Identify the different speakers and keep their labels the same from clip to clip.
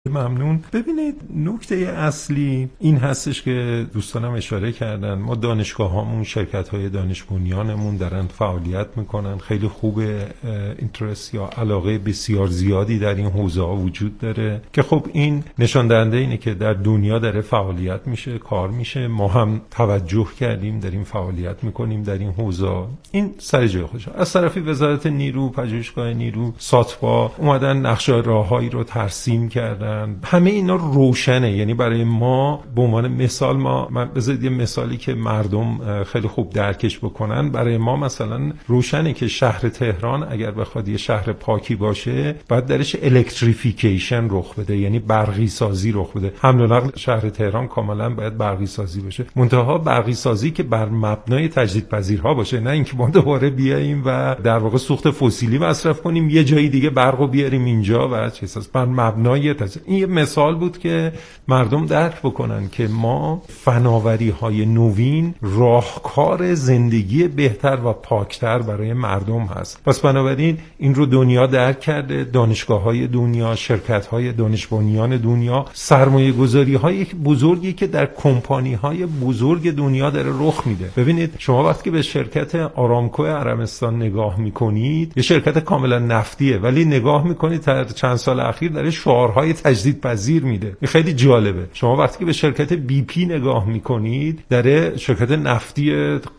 Speaker 1: ممنون. ببینید نکته اصلی این هستش که دوستانم اشاره کردن، ما دانشگاهامون، شرکت‌های دانش بنیانمون دارن فعالیت میکنن، خیلی خوبه، اینترست یا علاقه بسیار زیادی در این حوزه ها وجود داره که خب این نشان دهنده اینه که در دنیا داره فعالیت میشه، کار میشه، ما هم توجه کردیم داریم فعالیت میکنیم در این حوزه. این سر جای خودش. از طرفی وزارت نیرو، پژوهشگاه نیرو، ساتپا اومدن نقشه راههایی رو ترسیم کردن. همه اینا روشنه، یعنی برای ما به عنوان مثال، من بذارید یه مثالی که مردم خیلی خوب درکش بکنن. برای ما مثلا روشنه که شهر تهران اگر بخواد یه شهر پاکی باشه باید درش الکتریفیکیشن رخ بده، یعنی برقی سازی رخ بده. حمل و نقل شهر تهران کاملا باید برقی سازی بشه، منتها برقی سازی که بر مبنای تجدیدپذیرها باشه، نه اینکه ما دوباره بیاییم و در واقع سوخت فسیلی مصرف کنیم یه جای دیگه برقو بیاریم اینجا و چیزاست. بر مبنای این یه مثال بود که مردم درک بکنن که ما فناوری‌های نوین راهکار زندگی بهتر و پاکتر برای مردم هست. پس بنابراین این رو دنیا درک کرده، دانشگاه‌های دنیا، شرکت‌های دانش بنیان دنیا، سرمایه‌گذاری‌های بزرگی که در کمپانی‌های بزرگ دنیا داره رخ میده. ببینید شما وقتی که به شرکت آرامکو عربستان نگاه می‌کنید، یه شرکت کاملا نفتیه، ولی نگاه می‌کنید در چند سال اخیر داره شعارهای تجدیدپذیر میده. این خیلی جالبه. شما وقتی که به شرکت بی پی نگاه می‌کنید، داره شرکت نفتی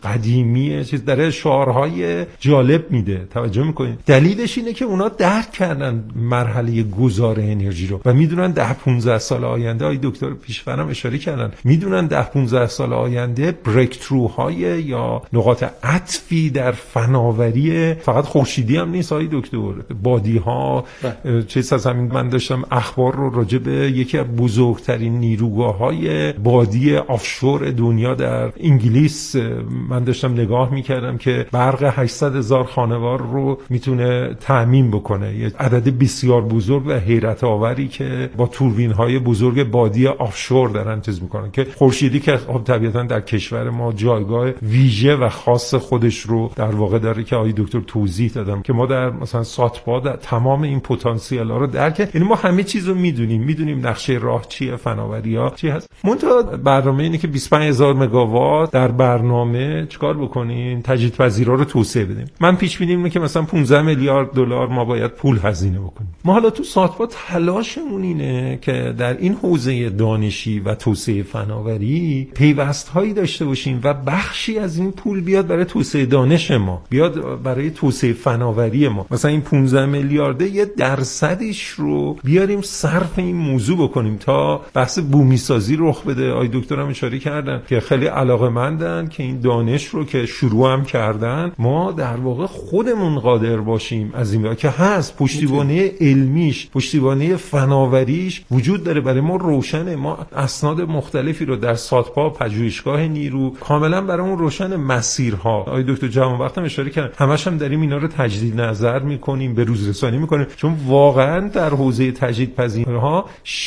Speaker 1: قدیمی چیز داره شعارهای جالب میده. توجه می‌کنید؟ دلیلش اینه که اونا درک کردن مرحله گذار انرژی رو و میدونن 10-15 سال آینده، آقای دکتر پیشورم اشاره کردن، میدونن 10-15 سال آینده بریک تروهای یا نقاط عطفی در فناوری فقط خورشیدی هم نیست آقای دکتر، بادی‌ها چیز از همین. من داشتم اخبار رو راجع به یکی از بزرگترین نیروگاه‌های بادی آفشور دنیا در انگلیس من داشتم نگاه می‌کردم که برق 800,000 خانوار رو میتونه تامین بکنه. یه عدد بسیار بزرگ و حیرت آوری که با توربین‌های بزرگ بادی آفشور دارن چیز می‌کنن که خورشیدی که خب طبیعتاً در کشور ما جایگاه ویژه و خاص خودش رو در واقع داره که آقای دکتر توضیح دادم که ما در مثلا ساتپا در تمام این پتانسیل‌ها رو درک، یعنی ما همه چیز رو میدونیم نقشه راه چیه، فناوری‌ها چی هست. منتها برنامه اینه که 25,000 مگاوات در برنامه چیکار بکنین؟ تجدیدپذیرها رو توسعه بدیم. من پیش بینی اینه که مثلا 15 میلیارد دلار ما باید پول هزینه بکنیم. ما حالا تو ساتپا تلاشمون اینه که در این حوزه دانشی و توسعه فناوری پیوست‌هایی داشته باشیم و بخشی از این پول بیاد برای توسعه دانش ما، بیاد برای توسعه فناوری ما. مثلا این 15 میلیارده یه درصدیش رو بیاریم صرف این موضوع بکنیم تا بحث بومی سازی رخ بده. آقای دکتر هم اشاره کردن که خیلی علاقه‌مندن که این دانش رو که شروع هم کردن ما در واقع خودمون قادر باشیم از این که هست پشتیبانی علمیش، پشتیبانی فناوریش وجود داره. برای ما روشنه. ما اسناد مختلفی رو در ساتپا، پژوهشگاه نیرو، کاملا برامون روشن مسیرها. آقای دکتر جوان وقتم اشاره کردن همش هم داریم اینا رو تجدید نظر میکنیم، به روز رسانی میکنیم، چون واقعا در حوزه تجدیدپذیرها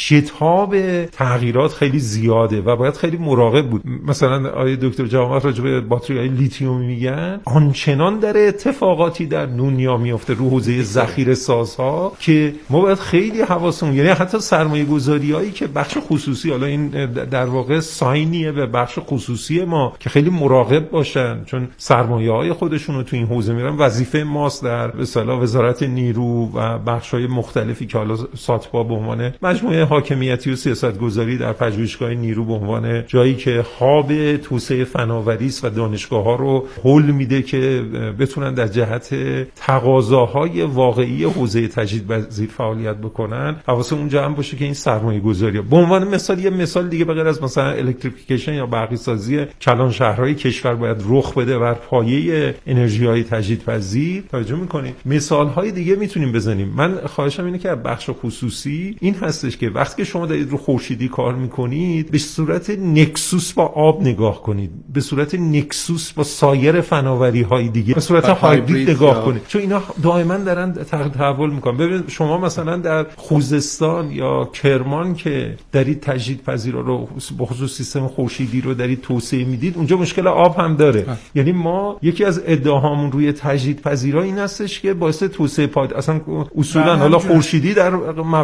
Speaker 1: شتاب تغییرات خیلی زیاده و باید خیلی مراقب بود. مثلا آقای دکتر جوان راجع به باتری‌های لیتیوم میگن آنچنان در اتفاقاتی در دنیا میفته رو حوزه ذخیره سازها که ما باید خیلی حواسمون، یعنی حتی سرمایه‌گذاریایی که بخش خصوصی، حالا این در واقع ساینیه به بخش خصوصی ما که خیلی مراقب باشن، چون سرمایه‌های خودشون رو تو این حوزه میرن. وظیفه ماست در به اصطلاح وزارت نیرو و بخش‌های مختلفی که حالا ساتپا به عنوان مجموعه حاکمیتی و سیاستگذاری در پژوهشگاه نیرو به عنوان جایی که هاب توسعه فناوری است و دانشگاه‌ها رو هول میده که بتونن در جهت تقاضاهای واقعی حوزه تجدیدپذیر فعالیت بکنن. حواسمون اونجا هم باشه که این سرمایه‌گذاری به عنوان مثال، یه مثال دیگه به غیر از مثلا الکتریفیکیشن یا برقی سازی کلان شهرهای کشور باید رخ بده بر پایه انرژی‌های تجدیدپذیر. توجه می‌کنید مثال‌های دیگه میتونیم بزنیم. من خواهشم اینه که از بخش خصوصی این هستش که وقتی که شما دارید رو خورشیدی کار می‌کنید به صورت نکسوس با آب نگاه کنید، به صورت نکسوس با سایر فناوری‌های دیگه، به صورت هایبرید نگاه کنید، چون اینا دائما دارن تحول می‌کنن. ببینید شما مثلا در خوزستان یا کرمان که دارید تجدیدپذیرها رو به خصوص سیستم خورشیدی رو دارید توسعه میدید، اونجا مشکل آب هم داره. یعنی ما یکی از ادعاهامون روی تجدیدپذیرها این هستش که باعث توسعه اصلا اصولا حالا خورشیدی در مقام اول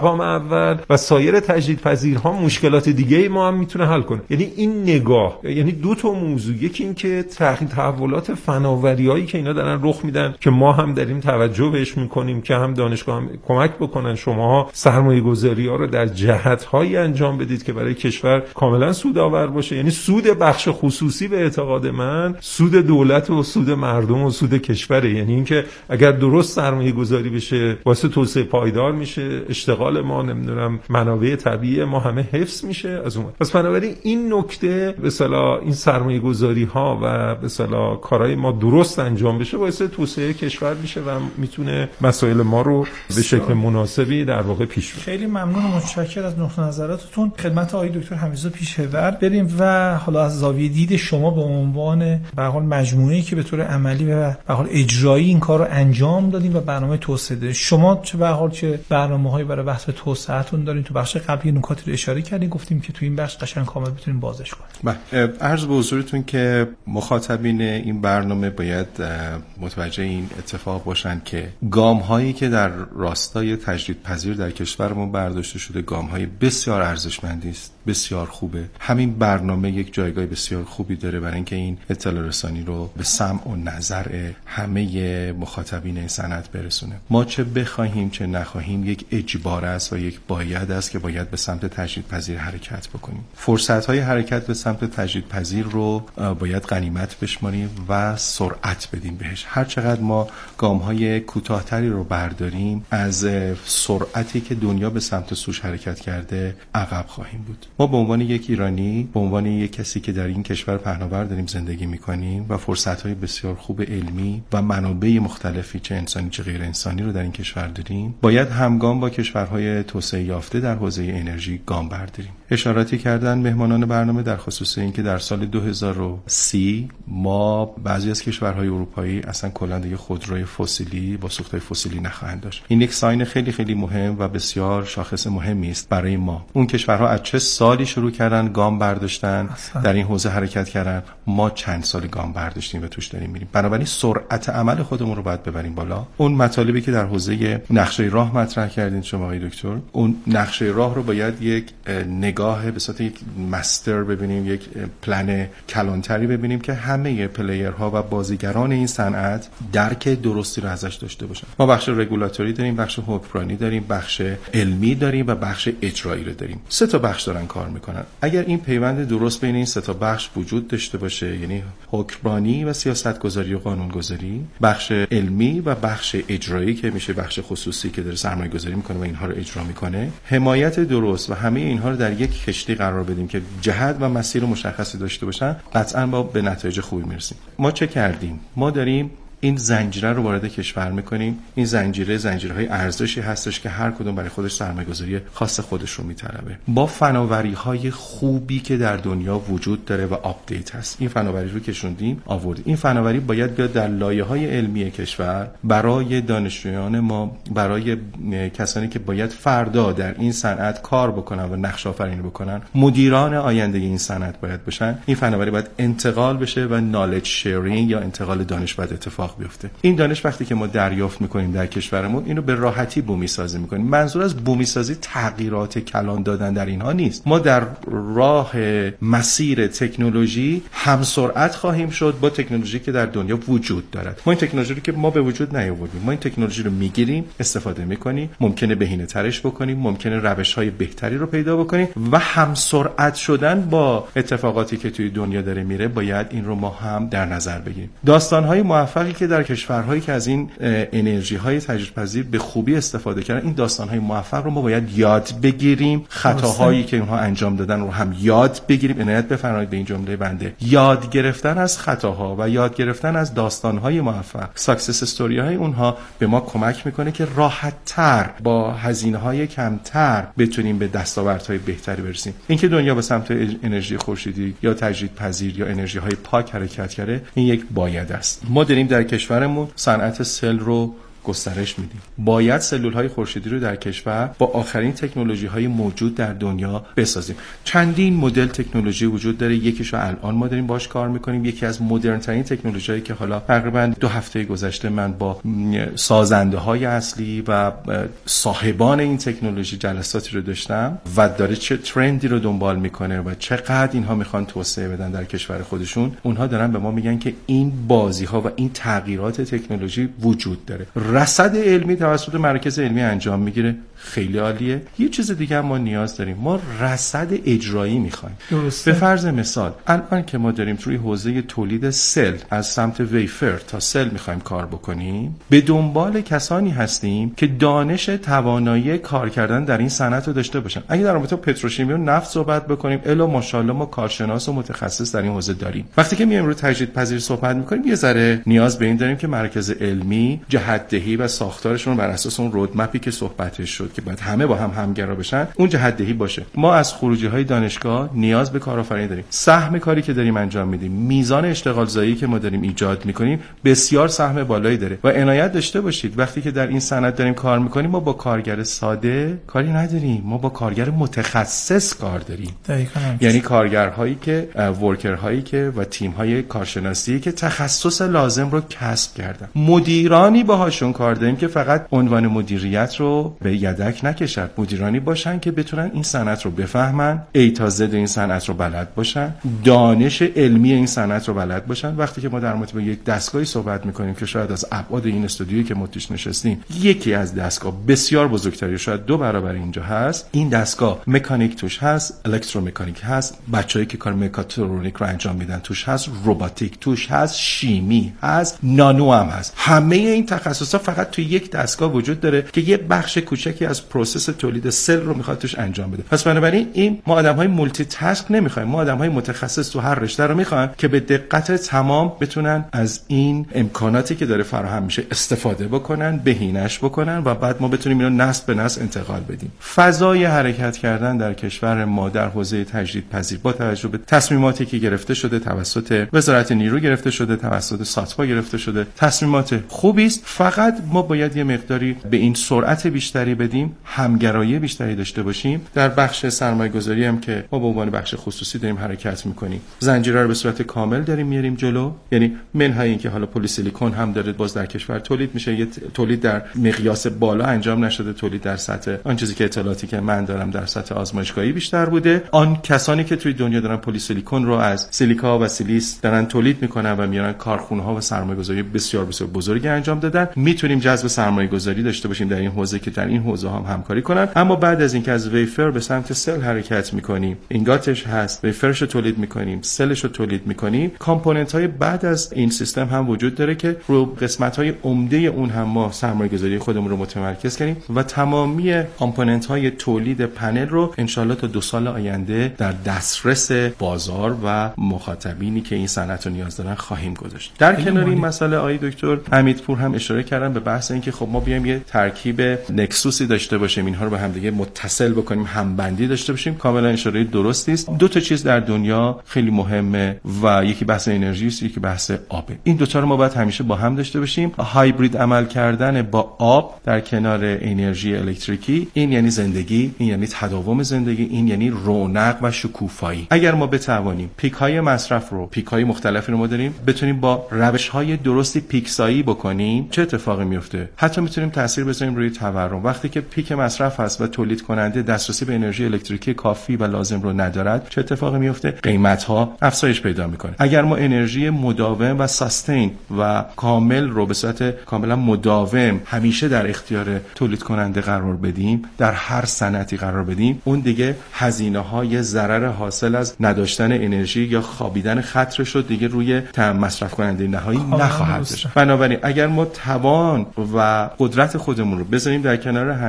Speaker 1: اول و سایر تجدیدپذیرها مشکلات دیگه ما هم میتونه حل کنه. یعنی این نگاه، یعنی دو تا موضوع، یکی این که تحولات فناوریایی که اینا دارن رخ میدن که ما هم داریم توجه بهش میکنیم که هم دانشگاه هم کمک بکنن شماها سرمایه‌گذاری‌ها رو در جهت‌هایی انجام بدید که برای کشور کاملا سودآور باشه. یعنی سود بخش خصوصی به اعتقاد من سود دولت و سود مردم و سود کشوره. یعنی اینکه اگر درست سرمایه‌گذاری بشه واسه توسعه پایدار میشه، اشتغال ما، نمیدونم منابع طبیعی ما همه حفظ میشه از اون. پس بنابراین این نکته به اصطلاح این سرمایه‌گذاری‌ها و به اصطلاح کارهای ما درست انجام بشه واسه توسعه کشور میشه و میتونه مسائل ما رو به شکل مناسبی در واقع پیش ببره.
Speaker 2: خیلی ممنون و متشکرم از نقطه نظراتتون. خدمت آقای دکتر حمیدرضا پیشه‌ور بریم و حالا از زاویه دید شما به عنوان به حال مجموعه‌ای که به طور عملی و به حال اجرایی این کار رو انجام دادین و برنامه توسعه دادین، شما چه به حال چه برنامه‌هایی برای بحث توسعه‌تون دارین؟ تو بخش قبلی نکاتی رو اشاره کردین، گفتیم که تو این بخش قشنگ کامل بتونین بازش کنین.
Speaker 3: عرض به حضورتون که مخاطبین این برنامه باید متوجه این اتفاق باشن که گام‌هایی که در راستای تجدیدپذیر در کشورمون برداشته شده گام‌های بسیار ارزشمندی است، بسیار خوبه. همین برنامه یک جایگاه بسیار خوبی داره برای اینکه این اطلاع رسانی رو به سمع و نظر همه مخاطبین این صنعت برسونه. ما چه بخواهیم چه نخواهیم یک اجبار است و یک باید است که باید به سمت تجدیدپذیر حرکت بکنیم. فرصت‌های حرکت به سمت تجدیدپذیر رو باید غنیمت بشماریم و سرعت بدیم بهش. هر چقدر ما گام‌های کوتاه‌تری رو برداریم از سرعتی که دنیا به سمت سوش حرکت کرده عقب خواهیم بود. ما به عنوان یک ایرانی، به عنوان یک کسی که در این کشور پهناور داریم زندگی می‌کنیم و فرصت‌های بسیار خوب علمی و منابع مختلفی چه انسانی چه غیر انسانی رو در این کشور داریم، باید همگام با کشورهای توسعه یافته در حوزه انرژی گام برداریم. اشاراتی کردن مهمانان برنامه در خصوص اینکه در سال 2030 ما بعضی از کشورهای اروپایی اصلا کلا دیگه خودروی فسیلی با سوختهای فسیلی نخواهند داشت. این یک ساین خیلی خیلی مهم و بسیار شاخص مهمی است برای ما. اون کشورها از چه سالی شروع کردن گام برداشتن در این حوزه حرکت کردن، ما چند سال گام برداشتیم و توش داریم میریم. بنابراین سرعت عمل خودمون رو باید ببریم بالا. اون مطالبی که در حوزه نقشه راه مطرح کردین شما آقای دکتر، اون نقشه راه رو باید یک نگاه به صورت یک مستر ببینیم، یک پلن کلانتری ببینیم که همه پلیرها و بازیگران این صنعت درک درستی رو ازش داشته باشن. ما بخش رگولاتوری داریم، بخش حکمرانی داریم، بخش علمی داریم و بخش اجرایی رو داریم. سه تا بخش دارن کار میکنن. اگر این پیوند درست بین این سه تا بخش وجود داشته باشه، یعنی حکمرانی و سیاستگذاری و قانونگذاری، بخش علمی و بخش اجرایی که میشه بخش خصوصی که داره سرمایه‌گذاری میکنه و اینها رو اجرا میکنه، حمایت درست و همه اینها رو در یک کشتی قرار بدیم که جهت و مسیر مشخصی داشته باشن، قطعاً با به نتایج خوبی میرسیم. ما چه کردیم؟ ما داریم این زنجیره رو وارد کشور میکنیم. این زنجیرهای ارزشی هستش که هر کدوم برای خودش سرمایه‌گذاری خاص خودش رو میطلبه، با فناوری‌های خوبی که در دنیا وجود داره و آپدیت هست. این فناوری رو کشوندیم آوردیم. این فناوری باید بیاد در لایه‌های علمی کشور برای دانشجویان ما، برای کسانی که باید فردا در این صنعت کار بکنن و نقش آفرینی بکنن، مدیران آینده این صنعت باید باشن. این فناوری باید انتقال بشه و نالج شیرینگ یا انتقال دانش باید اتفاق بیفته. این دانش وقتی که ما دریافت میکنیم در کشورمون، اینو به راحتی بومی سازی میکنیم. منظور از بومی سازی تغییرات کلان دادن در اینها نیست. ما در راه مسیر تکنولوژی هم سرعت خواهیم شد با تکنولوژی که در دنیا وجود دارد. ما این تکنولوژی رو که ما به وجود نیاوردیم، ما این تکنولوژی رو میگیریم، استفاده میکنیم، ممکنه بهینه ترش بکنیم، ممکنه روش‌های بهتری رو پیدا بکنیم و هم سرعت شدن با اتفاقاتی که توی دنیا داره میره، باید این رو ما هم در نظر بگیریم. داستان‌های موفقی که در کشورهایی که از این انرژی‌های تجدیدپذیر به خوبی استفاده کردن، این داستان‌های موفق رو ما باید یاد بگیریم. خطاهایی که اونها انجام دادن رو هم یاد بگیریم. عنایت بفرمایید به این جمله بنده. یاد گرفتن از خطاها و یاد گرفتن از داستان‌های موفق، ساکسس استوری‌های اونها به ما کمک میکنه که راحت‌تر با هزینه‌های کمتر بتونیم به دستاوردهای بهتری برسیم. اینکه دنیا به سمت انرژی خورشیدی یا تجدیدپذیر یا انرژی‌های پاک حرکت کرده، این یک باید است. ما داریم در کشورمون صنعت سل رو گسترش میدیم. باید سلول‌های خورشیدی رو در کشور با آخرین تکنولوژی‌های موجود در دنیا بسازیم. چندین مدل تکنولوژی وجود داره، یکیشو الان ما داریم باش کار میکنیم. یکی از مدرن‌ترین تکنولوژی‌هایی که حالا تقریبا 2 هفته گذشته من با سازنده‌های اصلی و صاحبان این تکنولوژی جلساتی رو داشتم و داره چه ترندی رو دنبال میکنه و چقدر اینها میخوان توسعه بدن در کشور خودشون. اونها دارن به ما میگن که این بازی‌ها و این تغییرات تکنولوژی وجود داره. رصد علمی توسط مراکز علمی انجام میگیره، خیلی عالیه. یه چیز دیگه هم ما نیاز داریم، ما رصد اجرایی میخوایم. به فرض مثال الان که ما داریم توی حوزه تولید سل از سمت ویفر تا سل میخوایم کار بکنیم، به دنبال کسانی هستیم که دانش توانایی کار کردن در این صنعت رو داشته باشن. اگه در رابطه پتروشیمی و نفت صحبت بکنیم، الا ماشاءالله ما کارشناس و متخصص در این حوزه داریم. وقتی که میایم رو تجدیدپذیر صحبت میکنیم، یه ذره نیاز به این داریم که مرکز علمی جهت‌دهی و ساختارشون بر اساس اون رودمپی که صحبتش شد که باید همه با هم همگرا بشن، اون جهت‌دهی باشه. ما از خروجی‌های دانشگاه نیاز به کارآفرینی داریم. سهم کاری که داریم انجام میدیم، میزان اشتغال زایی که ما داریم ایجاد میکنیم بسیار سهم بالایی داره و عنایت داشته باشید وقتی که در این صنعت داریم کار میکنیم، ما با کارگر ساده کاری نداریم، ما با کارگر متخصص کار داریم. یعنی کارگرهایی که ورکرهایی که و تیم‌های کارشناسی که تخصص لازم رو کسب کردن. مدیرانی باهاشون کار داریم که فقط عنوان مدیریت رو به یدک نکشن، مدیرانی باشن که بتونن این صنعت رو بفهمن، ای تا زد این صنعت رو بلد باشن، دانش علمی این صنعت رو بلد باشن. وقتی که ما در مورد یک دستگاهی صحبت می‌کنیم که شاید از ابعاد این استودیویی که ما توش نشستیم یکی از دستگاه بسیار بزرگتری، شاید 2 برابر اینجا هست، این دستگاه مکانیک توش هست، الکترومکانیک هست، بچه‌ای که کار مکاترونیک رو انجام میدن توش هست، رباتیک توش هست، شیمی هست، نانو هم هست. همه این تخصصات فقط توی یک دستگاه وجود داره که یه بخش کوچکی از پروسس تولید سل رو میخواد توش انجام بده. پس بنابراین این ما آدم‌های مولتی تاسک نمیخوایم، ما آدم‌های متخصص تو هر رشته رو میخوایم که به دقت تمام بتونن از این امکاناتی که داره فراهم میشه استفاده بکنن، بهینه‌اش بکنن و بعد ما بتونیم اینو نسل به نسل انتقال بدیم. فضای حرکت کردن در کشور ما در حوزه تجدیدپذیر با توجه به تصمیماتی که گرفته شده توسط وزارت نیرو، گرفته شده توسط ساتپا، گرفته شده، تصمیمات خوبی است. فقط ما باید یه مقداری به این سرعت بیشتری بدیم، همگرایی بیشتری داشته باشیم. در بخش سرمایه‌گذاری هم که ما به عنوان بخش خصوصی داریم حرکت می‌کنیم، زنجیره رو به صورت کامل داریم میاریم جلو. یعنی منهای این که حالا پلی سیلیکون هم داره باز در کشور تولید میشه، یه تولید در مقیاس بالا انجام نشده، تولید در سطح آن چیزی که اطلاعاتی که من دارم در سطح آزمایشگاهی بیشتر بوده. آن کسانی که توی دنیا دارن پلی سیلیکون رو از سیلیکا و سیلیس دارن تولید میکنن و میارن کارخونه‌ها و سرمایه‌گذاری بسیار بسیار بزرگی انجام دادن. میتونیم جذب سرمایه‌گذاری داشته باشیم در این حوزه که در این حوزه هم همکاری کنن. اما بعد از اینکه از ویفر به سمت سل حرکت میکنیم، اینگاتش هست، ویفرش رو تولید میکنیم، سلش رو تولید میکنیم، کامپوننت‌های بعد از این سیستم هم وجود داره که رو قسمت‌های عمده اون هم ما سرمایه‌گذاری خودمون رو متمرکز کنیم و تمامی کامپوننت‌های تولید پنل رو انشالله تا 2 سال آینده در دسترس بازار و مخاطبینی که این صنعت رو نیاز دارن خواهیم گذاشت. در کنار این مسئله آقای دکتر حمیدپور هم اشاره کردن به بحث اینکه خب ما بیایم یه ترکیب نکسوسی داشته باشیم، اینها رو به هم دیگه متصل بکنیم، همبندی داشته باشیم. کاملا اشاره درستی است. 2 تا چیز در دنیا خیلی مهمه و یکی بحث انرژی است، یکی بحث آبه. این 2 تا رو ما باید همیشه با هم داشته باشیم. هایبرید عمل کردن با آب در کنار انرژی الکتریکی، این یعنی زندگی، این یعنی تداوم زندگی، این یعنی رونق و شکوفایی. اگر ما بتوانیم پیک‌های مصرف رو، پیک‌های مختلفی رو ما داریم، بتونیم با روش‌های درستی پیکسایی بکنیم، چه اتفاقی میفته؟ حتی میتونیم تاثیر بذاریم روی تورم. وقتی که پیک مصرف هست و تولید کننده دسترسی به انرژی الکتریکی کافی و لازم رو ندارد، چه اتفاقی میفته؟ قیمت‌ها افزایش پیدا میکنه. اگر ما انرژی مداوم و ساستین و کامل رو به صورت کاملا مداوم همیشه در اختیار تولید کننده قرار بدیم، در هر صنعتی قرار بدیم، اون دیگه هزینه‌های ضرر حاصل از نداشتن انرژی یا خوابیدن خط رو دیگه روی مصرف کننده نهایی نخواهد داشت. بنابراین اگر ما توان و قدرت خودمون رو بذاریم در کنار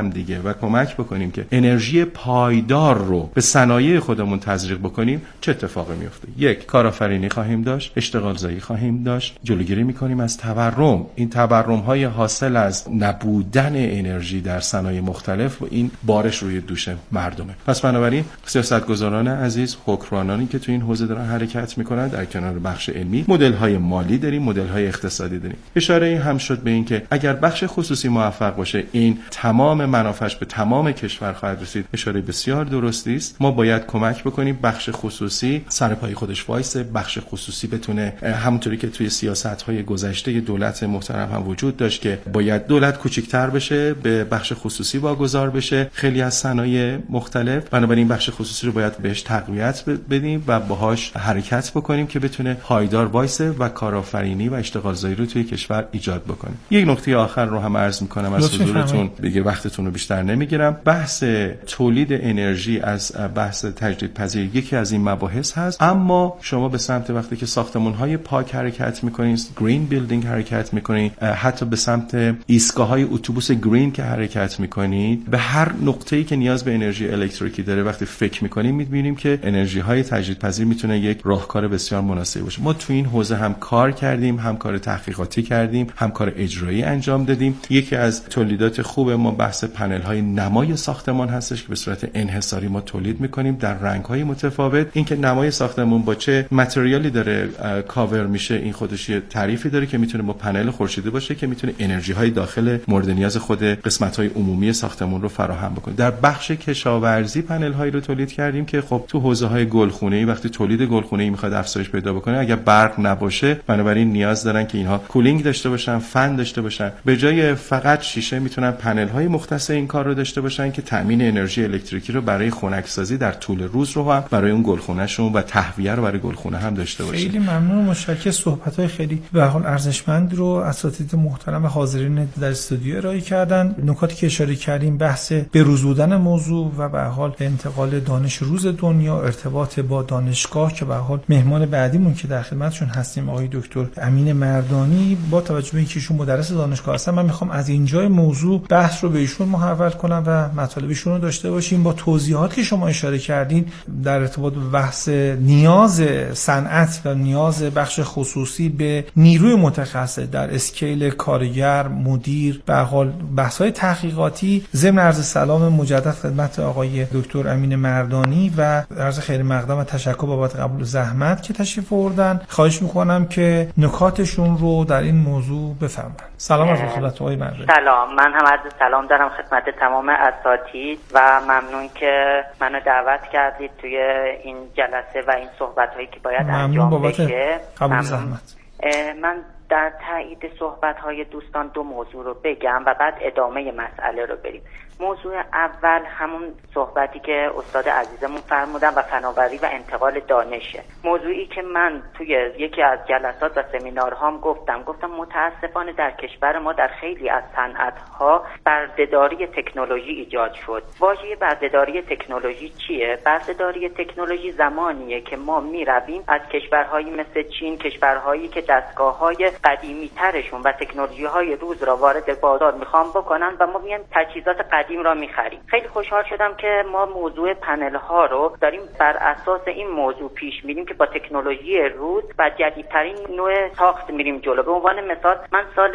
Speaker 3: همدیگه و کمک بکنیم که انرژی پایدار رو به صنایع خودمون تزریق بکنیم، چه اتفاقی میفته؟ یک، کارآفرینی خواهیم داشت، اشتغال زایی خواهیم داشت، جلوگیری میکنیم از تورم. این تورم‌های حاصل از نبودن انرژی در صنایع مختلف و این بارش روی دوش مردمه. پس بنابراین سیاستگزاران عزیز، حکمرانانی که تو این حوزه دارن حرکت میکنن، در کنار بخش علمی مدل‌های مالی داریم، مدل‌های اقتصادی داریم. اشاره هم شد به این که اگر بخش خصوصی موفق باشه، این تمام منافعش به تمام کشور خواهد رسید. اشاره بسیار درستی است. ما باید کمک بکنیم بخش خصوصی سر پای خودش وایسه، بخش خصوصی بتونه همونطوری که توی سیاست‌های گذشته دولت محترم هم وجود داشت که باید دولت کوچکتر بشه، به بخش خصوصی واگذار بشه خیلی از صنایع مختلف. بنابراین بخش خصوصی رو باید بهش تقویت بدیم و باهاش حرکت بکنیم که بتونه پایدار وایسه و کارآفرینی و اشتغال زایی رو توی کشور ایجاد بکنه. یک نکته آخر رو هم عرض می‌کنم از حضورتون، دیگه وقتتون رو بیشتر نمیگیرم. بحث تولید انرژی از بحث تجدیدپذیر یکی از این مباحث هست، اما شما به سمت وقتی که ساختمان‌های پاک حرکت می‌کنید، گرین بیلدینگ حرکت می‌کنید، حتی به سمت ایستگاه‌های اتوبوس گرین که حرکت می‌کنید، به هر نقطه‌ای که نیاز به انرژی الکتریکی داره وقتی فکر می‌کنیم می‌بینیم که انرژی‌های تجدیدپذیر میتونه یک راهکار بسیار مناسب باشه. ما تو این حوزه هم کار کردیم، هم کار تحقیقاتی کردیم، هم کار اجرایی انجام دادیم. یکی از تولیدات خوب ما بحث پنل‌های نمای ساختمان هستش که به صورت انحصاری ما تولید می‌کنیم در رنگ‌های متفاوت. اینکه نمای ساختمان با چه متریالی داره کاور میشه، این خودش یه تعریفی داره که میتونه با پنل خورشیدی باشه که میتونه انرژی‌های داخل مورد نیاز خود قسمت‌های عمومی ساختمان رو فراهم بکنه. در بخش کشاورزی پنل‌هایی رو تولید کردیم که خب تو حوزه‌های گلخونه‌ای وقتی تولید گلخونه‌ای میخواد افزایش پیدا بکنه، اگر برق نباشه بنابراین نیاز دارن که اینها کولینگ داشته باشن، فن داشته باشن. به جای فقط شیشه میتونن پنل‌های مختص این کار رو داشته باشن که تامین انرژی الکتریکی رو برای خنک‌سازی در طول روز رو هم برای اون گلخونه‌شون و تهویه رو برای گلخونه هم داشته باشن.
Speaker 2: خیلی ممنون، متشکرم. صحبت‌های خیلی به حال ارزشمند رو اساتید محترم و حاضرین در استودیو ارائه کردن. نکاتی که اشاره کردیم بحث بروز بودن موضوع و به حال انتقال دانش روز دنیا، ارتباط با دانشگاه که به حال مهمان بعدیمون که در خدمتشون هستیم آقای دکتر امین مردانی، با توجه به اینکه ایشون مدرس دانشگاه هستن من میخوام از اینجای موضوع بحث رو به ایشون محول کنم و مطالبشون رو داشته باشیم. با توضیحاتی که شما اشاره کردین در ارتباط به بحث نیاز صنعت و نیاز بخش خصوصی به نیروی متخصص در اسکیل کارگر، مدیر، به حال بحث‌های تحقیقاتی، ضمن عرض سلام مجدد خدمت آقای دکتر امین مردانی و عرض خیر مقدم و تشکر بابت قبول زحمت که تشریف آوردن. خواهش میکنم که نکاتشون رو در این موضوع بفرمایید. سلام از خدمت آقای مردانی.
Speaker 4: سلام، من هم عرض سلام دارم خدمت تمام اساتید و ممنون که منو دعوت کردید توی این جلسه و این صحبت‌هایی که باید انجام بشه.
Speaker 2: قبول زحمت.
Speaker 4: من در تایید صحبت‌های دوستان دو موضوع رو بگم و بعد ادامه مسئله رو بریم. موضوع اول همون صحبتی که استاد عزیزمون فرمودن و فناوری و انتقال دانشه. موضوعی که من توی یکی از جلسات و سمینارهام گفتم متاسفانه در کشور ما در خیلی از صنعت‌ها بردهداری تکنولوژی ایجاد شد. واژه بردهداری تکنولوژی چیه؟ بردهداری تکنولوژی زمانیه که ما می‌رویم از کشورهایی مثل چین، کشورهایی که دستگاه‌های قدیمی‌ترشون و تکنولوژی‌های روز را وارد بازار می‌خوان بکنن و ما میایم تجهیزات قدیم را می‌خریم. خیلی خوشحال شدم که ما موضوع پنل ها رو داریم بر اساس این موضوع پیش میریم که با تکنولوژی روز و جدیدترین نوع ساخت میریم جلو. به عنوان مثال من سال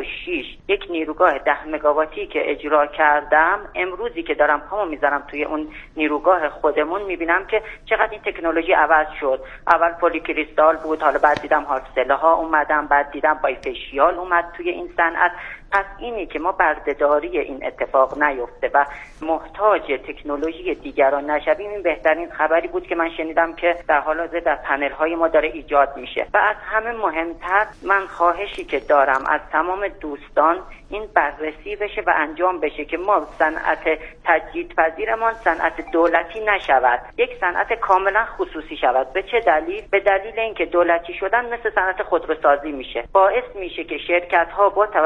Speaker 4: 96 یک نیروگاه 10 مگاواتی که اجرا کردم، امروزی که دارم پامو میذارم توی اون نیروگاه خودمون میبینم که چقدر این تکنولوژی عوض شد. اول پلی کریستال بود، حالا بعد دیدم هارسله ها اومدن، بعد دیدم بایفشیال اومد توی این صنعت. پس اینی که ما بردهداری این اتفاق نیفته و محتاج تکنولوژی دیگران نشویم، این بهترین خبری بود که من شنیدم که در حال حاضر در پنل های ما داره ایجاد میشه. و از همه مهمتر من خواهشی که دارم از تمام دوستان این بررسی بشه و انجام بشه که ما صنعت تجدیدپذیرمان صنعت دولتی نشود، یک صنعت کاملا خصوصی شود. به چه دلیل؟ به دلیل اینکه دولتی شدن مثل صنعت خودروسازی میشه، باعث میشه که شرکت ها با توجه به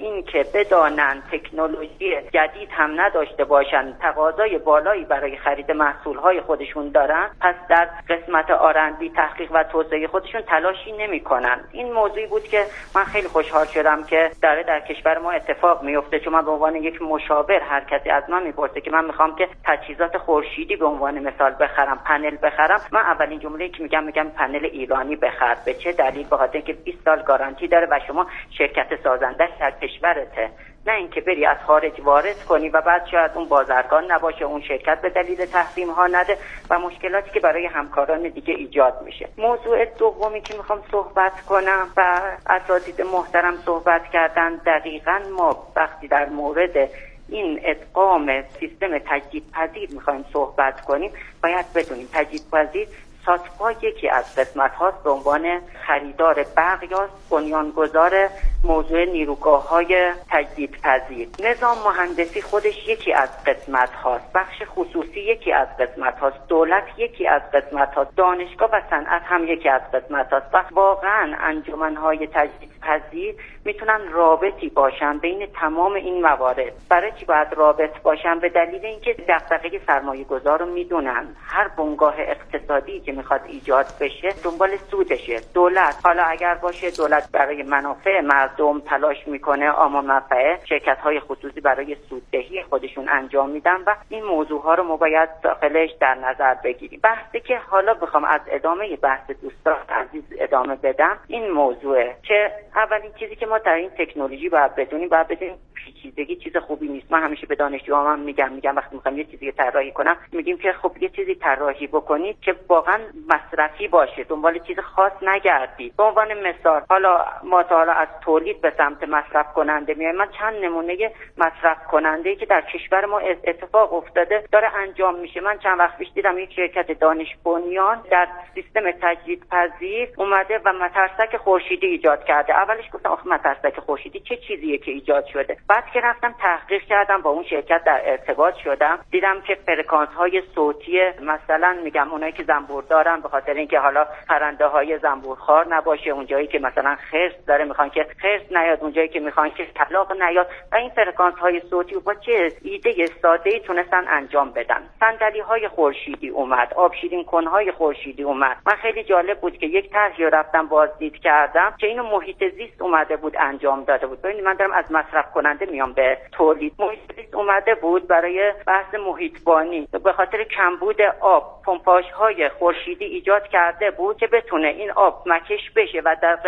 Speaker 4: این که بدانن تکنولوژی جدید هم نداشته باشن، تقاضای بالایی برای خرید محصولهای خودشون دارن، پس در قسمت آرندی تحقیق و توسعه خودشون تلاشی نمی‌کنن. این موضوعی بود که من خیلی خوشحال شدم که در کشور ما اتفاق میفته، چون من به عنوان یک مشاور هر کسی از من میپرسه که من میخوام که تجهیزات خورشیدی به عنوان مثال بخرم، پنل بخرم، من اولین جمله‌ای که میگم پنل ایرانی بخر. به چه دلیل؟ به خاطر اینکه 20 سال گارانتی داره و شما شرکت سازنده در کشورته، نه اینکه بری از خارج وارد کنی و بعد شاید اون بازرگان نباشه، اون شرکت به دلیل تحریم ها نده و مشکلاتی که برای همکاران دیگه ایجاد میشه. موضوع دومی که میخوام صحبت کنم و اساتید محترم صحبت کردن، دقیقاً ما وقتی در مورد این ادغام سیستم تجدیدپذیر میخوایم صحبت کنیم، باید بدونیم تجدیدپذیر ساتپا یکی از قسمت هاست به عنوان خریدار برق یا بنیانگذار موضوع نیروگاه‌های تجدیدپذیر. نظام مهندسی خودش یکی از قسمت هاست، بخش خصوصی یکی از قسمت هاست، دولت یکی از قسمت هاست، دانشگاه و صنعت هم یکی از قسمت هاست و واقعا انجمن‌های تجدیدپذیر میتونن رابطی باشن بین تمام این موارد. برای چی باید رابط باشن؟ به دلیل اینکه دغدغه سرمایه‌گذار رو میدونن. هر بنگاه اقتصادی که میخواد ایجاد بشه دنبال سودشه. دولت حالا اگر باشه دولت برای منافع مردم تلاش میکنه، اما منفعه شرکت‌های خصوصی برای سوددهی خودشون انجام میدن و این موضوع ها رو ما باید داخلش در نظر بگیریم. بحثی که حالا بخوام از ادامه بحث دوستان عزیز ادامه بدم این موضوعه که اولین چیزی که ما در این تکنولوژی باید بدونیم پیچیدگی چیز خوبی نیست. من همیشه به دانشجوام میگم وقتی میخوام یه چیزی طراحی کنم میگیم که خب یه چیزی طراحی بکنید که واقعا مصرفی باشه، دنبال چیز خاص نگردید. به عنوان مثال حالا ما حالا از تولید به سمت مصرف کننده میایم. من چند نمونه مصرف کننده‌ای که در کشور ما اتفاق افتاده داره انجام میشه. من چند وقت پیش دیدم یک شرکت دانش بنیان در سیستم تجدیدپذیر اومده و مترسک خورشیدی ایجاد کرده. اولش گفتم آخه مترسک خورشیدی چه چیزیه که ایجاد شده؟ بعد که رفتم تحقیق کردم با اون شرکت در ارتباط شدم، دیدم که فرکانس های صوتی مثلا میگم اونایی که زنبور دارن به خاطر اینکه حالا پرنده های زنبورخوار نباشه، اونجایی که مثلا خرس داره میخوان که خرس نیاد، اونجایی که میخوان که طلاق نیاد و این فرکانس های صوتی با چه ایده ساده‌ای تونستن انجام بدن. صندلی های خورشیدی اومد، آب شیرین کنهای خورشیدی اومد. من خیلی جالب بود که یک طرحی رو رفتم بازدید کردم که اینو محیط زیست اومده بود انجام داده بود. ببینید من دارم از مصرف کننده میام به تولید. محیط زیست اومده بود برای بحث محیطبانی به خاطر کمبود آب پمپاژهای خورشیدی ایجاد کرده بود که بتونه این آب مکش بشه و در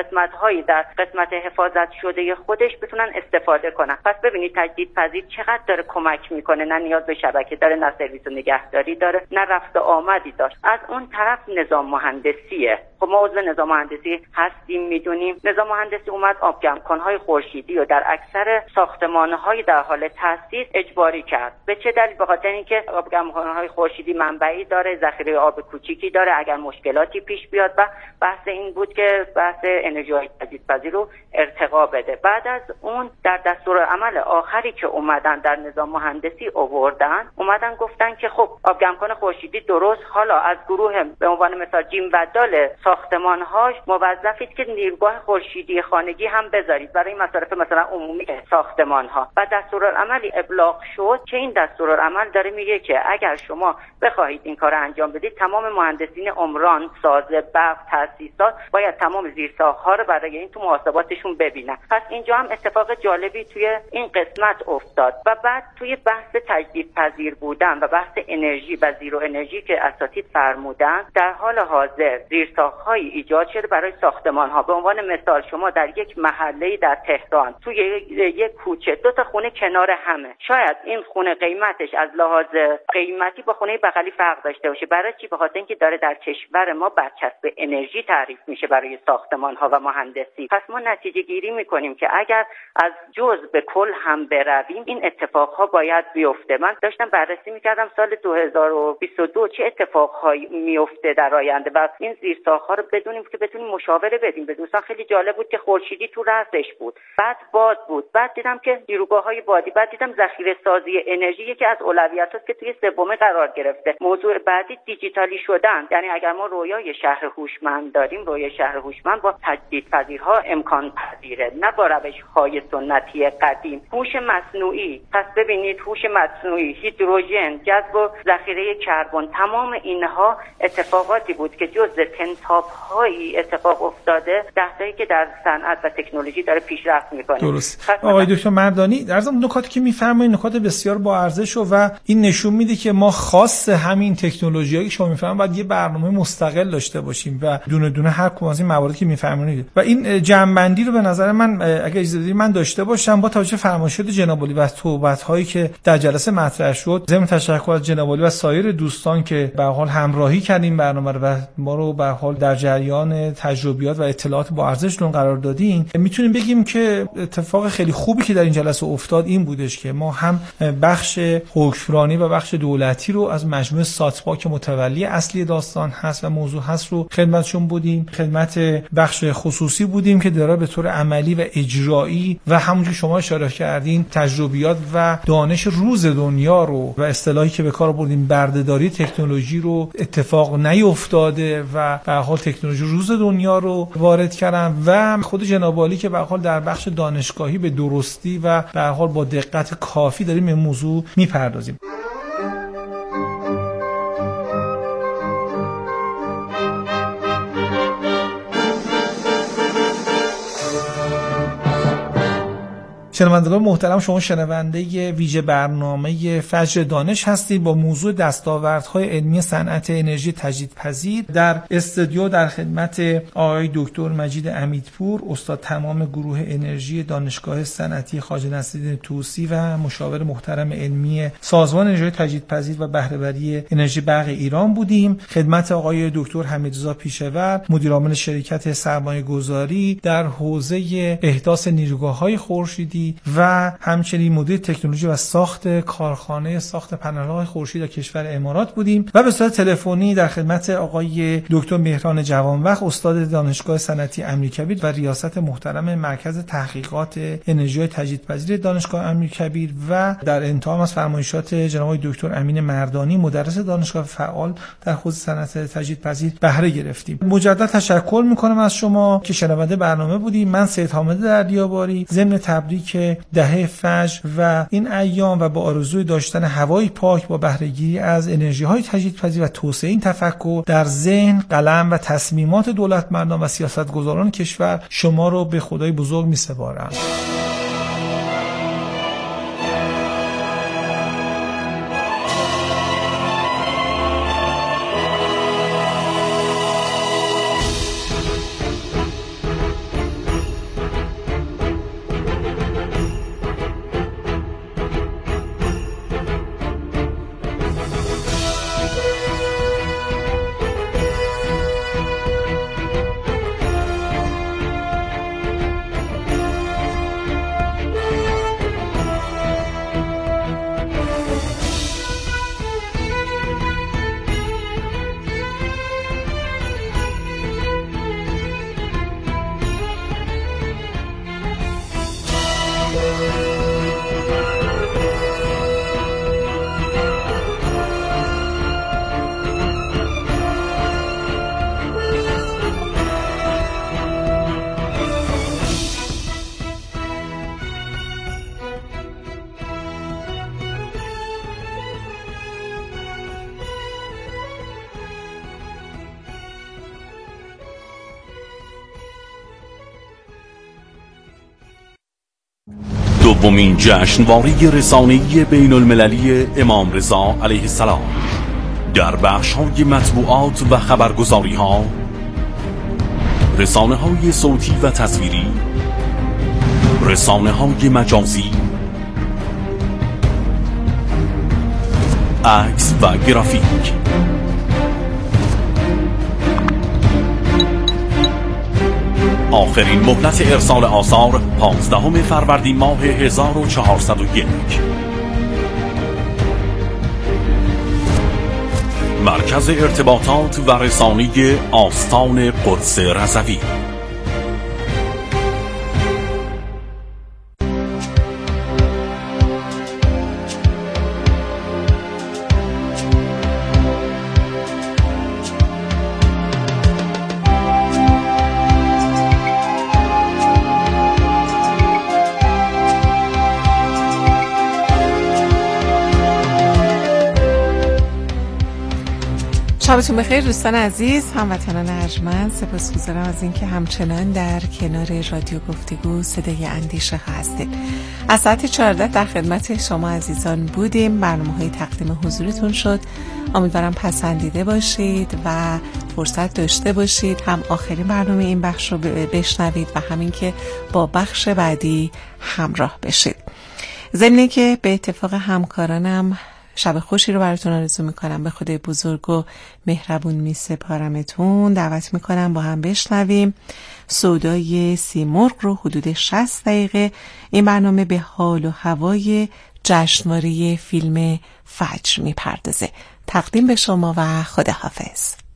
Speaker 4: قسمت حفاظت شده خودش بتونن استفاده کنن. پس ببینید تجدیدپذیر چقدر داره کمک میکنه، نه نیاز به شبکه داره، نه سرویس و نگهداری داره، نه رفت و آمدی داشت. از اون طرف نظام مهندسیه. خب ما عضو نظام مهندسی هستیم، میدونیم نظام مهندسی اومد آبگمکنهای خورشیدی و در اکثر ساختمان‌های در حال تأسیس اجباری کرد. به چه دلیل؟ به خاطر اینکه آبگمکنهای خورشیدی منبعی داره، ذخیره آب کوچیکی داره، اگر مشکلاتی پیش بیاد و بحث این بود که بحث انرژی تجدیدپذیر رو ارتقا بده. بعد از اون در دستورالعمل آخری که اومدن در نظام مهندسی اومدن گفتن که خب آبگمکن خورشیدی درست، حالا از گروه به عنوان مثال جیم و دال ساختمان‌هاش موظفید که نیروگاه خورشیدی خانگی هم بذارید برای مصارف مثلا عمومی ساختمان‌ها. و دستورالعملی ابلاغ شد که این دستورالعمل داره میگه که اگر شما بخواهید این کار انجام بدید تمام مهندسین عمران، سازه، برق، تاسیسات باید تمام زیرساخت‌ها رو برای این تو محاسباتشون ببینن. پس اینجا هم اتفاق جالبی توی این قسمت افتاد. و بعد توی بحث تجدیدپذیر بودن و بحث انرژی و زیرو انرژی که اساتید فرمودن، در حال حاضر زیرساخت‌های ایجاد شده برای ساختمان‌ها. به عنوان مثال شما در یک محله در تهران توی یک کوچه دو تا خونه کنار همه، شاید این خونه قیمتش از لحاظ قیمتی با خونه بغلی فرق داشته باشه. برای چی؟ به خاطر اینکه داره در کشور ما برچسب انرژی تعریف میشه برای ساختمان‌ها و مهندسی. پس ما نتیجه گیری میکنیم که اگر از جزء به کل هم برویم این اتفاقها باید بیفته. من داشتم بررسی میکردم سال 2022 چه اتفاقهایی میفته در آینده و این زیرساخت‌ها رو بدونیم که بتونیم مشاوره بدیم به دوستان. خیلی جالب بود که خورشیدی تو رأسش بود، بعد باد بود، بعد دیدم که نیروگاه‌های بادی، بعد دیدم ذخیره سازی انرژی یکی از اولویتاست که توی سوم قرار گرفته. موضوع بعدی دیجیتالی شدن. یعنی اگر ما رویای شهر هوشمند داریم، رویای شهر هوشمند با تجدیدپذیرها امکان پذیره، نه با روش‌های سنتی قدیم. هوش مصنوعی، پس ببینید هوش مصنوعی، هیدروژن، جذب و ذخیره کربن، تمام اینها اتفاقاتی بود که جزء تنتاب‌هایی اتفاق افتاده دهه‌ای که در صنعت و تکنولوژی داره پیشرفت می‌کنه.
Speaker 2: درست. آقای دکتر مردانی، در ضمن نکاتی که می‌فرمایید نکات بسیار با ارزش و این نشون میده که ما خاص همین تکنولوژیایی که شما می‌فرمایید باید یه برنامه مستقل داشته باشیم و دونه دونه هر کدوم از این مواردی که می‌فرمایید و این جمع‌بندی رو به نظر من اگه اجازه بدید من داشته باشم با توجه فرمایشات جناب عالی و توضیحاتی که در جلسه مطرح شد. ضمن تشکر از جناب عالی و سایر دوستان که به هر حال همراهی کردیم برنامه رو و ما رو به هر حال در جریان تجربیات و اطلاعات با ارزشتون قرار دادین، میتونیم بگیم که اتفاق خیلی خوبی که در این جلسه افتاد این بودش که ما هم بخش حکمرانی و بخش دولتی رو از مجموعه ساتپا که متولی اصلی داستان هست و موضوع هست رو خدمتشون بودیم، خدمت بخش خصوصی بودیم که داره به طور عملی و اجرایی و همونجوری شما اشاره کردین تجربیات و دانش روز دنیا رو و اصطلاحی که به کار بردیم بردهداری تکنولوژی رو اتفاق نیفتاده و به هر حال تکنولوژی روز دنیا رو وارد کردن و خود جناب عالی که به هر حال در بخش دانشگاهی به درستی و به هر حال با دقت کافی داریم این موضوع میپردازیم. شنوندگان محترم، شما شنونده ویژه برنامه فجر دانش هستید با موضوع دستاوردهای علمی صنعت انرژی تجدیدپذیر. در استودیو در خدمت آقای دکتر مجید امیدپور، استاد تمام گروه انرژی دانشگاه صنعتی خواجه نصیرالدین طوسی و مشاور محترم علمی سازمان انرژی تجدیدپذیر و بهره وری انرژی برق ایران بودیم. خدمت آقای دکتر حمیدرضا پیشه‌ور، مدیر عامل شرکت سرمایه‌گذاری در حوزه احداث نیروگاه‌های خورشیدی و همچنین مدیر تکنولوژی و ساخت کارخانه ساخت پنل‌های خورشید در کشور امارات بودیم و به صورت تلفنی در خدمت آقای دکتر مهران جوانبخت، استاد دانشگاه صنعتی امیرکبیر و ریاست محترم مرکز تحقیقات انرژی تجدیدپذیر دانشگاه امیرکبیر و در انتها از فرمایشات جناب دکتر امین مردانی، مدرس دانشگاه فعال در حوزه صنعت تجدیدپذیر بهره گرفتیم. مجدد تشکر می‌کنم از شما که شنونده برنامه بودیم. من سید حامد دریاباری ضمن تبریک دهه فجر و این ایام و با آرزوی داشتن هوایی پاک با بهره‌گیری از انرژی‌های تجدیدپذیر و توسعه این تفکر در ذهن، قلم و تصمیمات دولتمندان و سیاستگزاران کشور شما رو به خدای بزرگ می‌سپارم.
Speaker 5: دومین جشنواره رسانه‌ای بین المللی امام رضا علیه السلام در بخش‌های مطبوعات و خبرگزاری‌ها، رسانه‌های صوتی و تصویری، رسانه‌های مجازی، عکس و گرافیک. آخرین مهلت ارسال آثار 15 فروردین ماه 1401. مرکز ارتباطات و رسانه آستان قدس رضوی.
Speaker 6: شبتون بخیر دوستان عزیز، هموطنان ارجمند. سپاسگزارم از اینکه همچنان در کنار رادیو گفتگو صدای اندیشه هستید. از ساعت 14 در خدمت شما عزیزان بودیم. برنامه‌های تقدیم حضورتون شد. امیدوارم پسندیده باشید و فرصت داشته باشید هم آخرین برنامه این بخش رو بشنوید و همین که با بخش بعدی همراه بشید. ضمن که به اتفاق همکارانم شب خوشی رو براتون آرزو میکنم. به خدای بزرگ و مهربون میسپارمتون. دعوت میکنم با هم بشنویم سودای سیمرغ رو. حدود 60 دقیقه این برنامه به حال و هوای جشنواره فیلم فجر میپردازه. تقدیم به شما و خداحافظ.